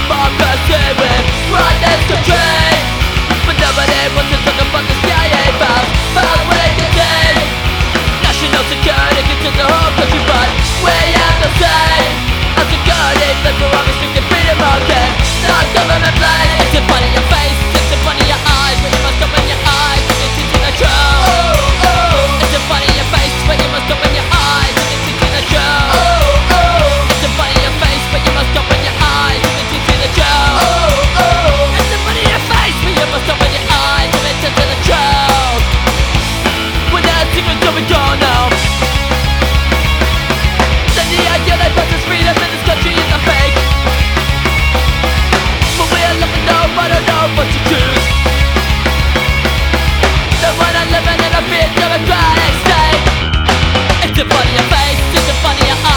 more pursuing brightness to dream. But nobody wants to talk about the CIA files, files with the team. National security controls the whole country, but we have the same. Our security plans for all restricted freedom, okay? Not government plans. It's in front of your face, it's in front of your eyes, but you must open your eyes to get into the truth. It's in front of your face, but you must open your eyes to get into the truth. It's in front of your face, but you must open your eyes to get into the truth. It's in front of your face, but you must open your eyes to get into the truth. When that secret's going on now, then the idea that purchase freedom in this country is a fake. But we're looking though, I don't know what to choose. Don't wanna live in a free democratic state. It's in front of your face, it's in front of your eyes.